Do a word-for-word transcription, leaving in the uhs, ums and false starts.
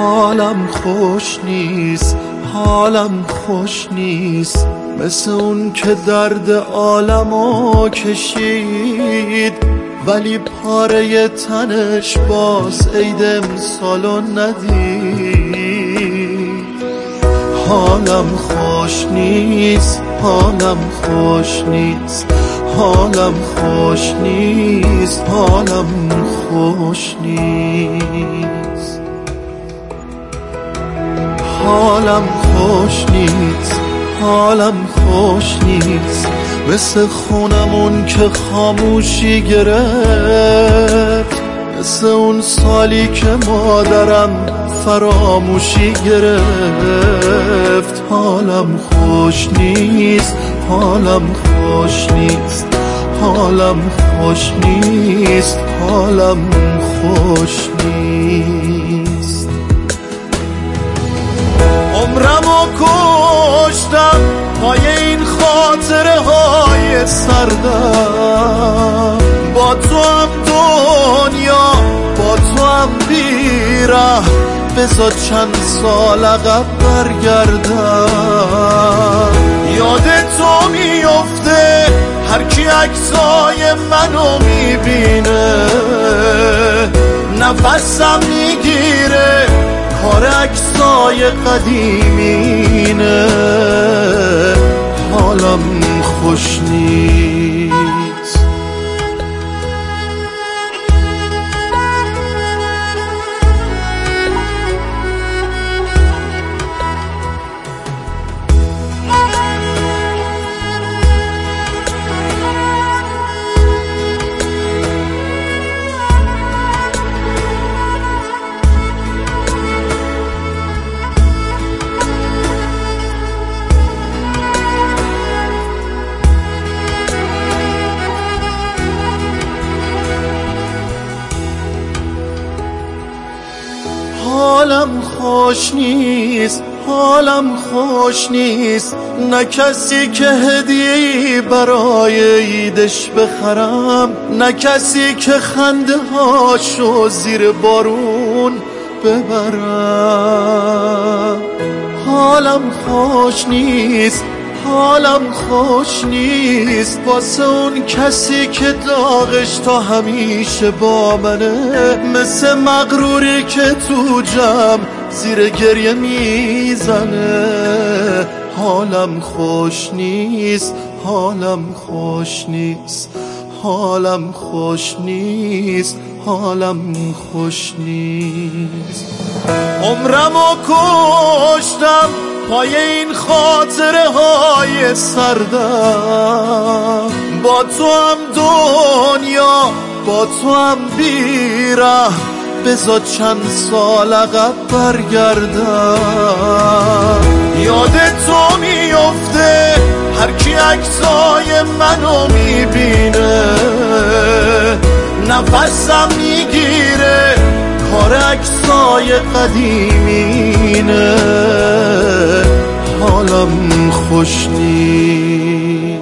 حالم خوش نیست، حالم خوش نیست، مثل اون که درد عالمو کشید ولی پاره تنش باز عید امسالو ندید. حالم خوش نیست، حالم خوش نیست، حالم خوش نیست، حالم خوش نیست، حالم خوش نیست، حالم خوش نیست، مثل خونمون که خاموشی گرفت، مثل اون سالی که مادرم فراموشی گرفت. حالم خوش نیست، حالم خوش نیست، حالم خوش نیست، حالم خوش نیست. عمرمو کشتم پای این خاطره های سردم، با تو هم دنیا با تو هم بیره، بذار چند سال عقب برگردم. یاد تو میفته هر کی عکسای منو میبینه، نفسم میگیره کار عکسای قدیمینه. حالم خوش نیست. حالم خوش نیست، حالم خوش نیست، نه کسی که هدیه‌ای برای عیدش بخرم، نه کسی که خنده هاشو زیر بارون ببرم. حالم خوش نیست، حالم خوش نیست، واسه اون کسی که داغش تا همیشه با منه، مثل مغروری که تو جمع زیر گریه میزنه. حالم خوش نیست، حالم خوش نیست، حالم خوش نیست، حالم خوش نیست. عمرمو کشتم پای این خاطره های سردم، با تو هم دنیا با تو هم بیره، بذار چند سال عقب برگردم. یاد تو میفته هر کی عکسای منو میبینه، نفسم میگیره کار عکسای قدیمینه. حالم خوش نیست.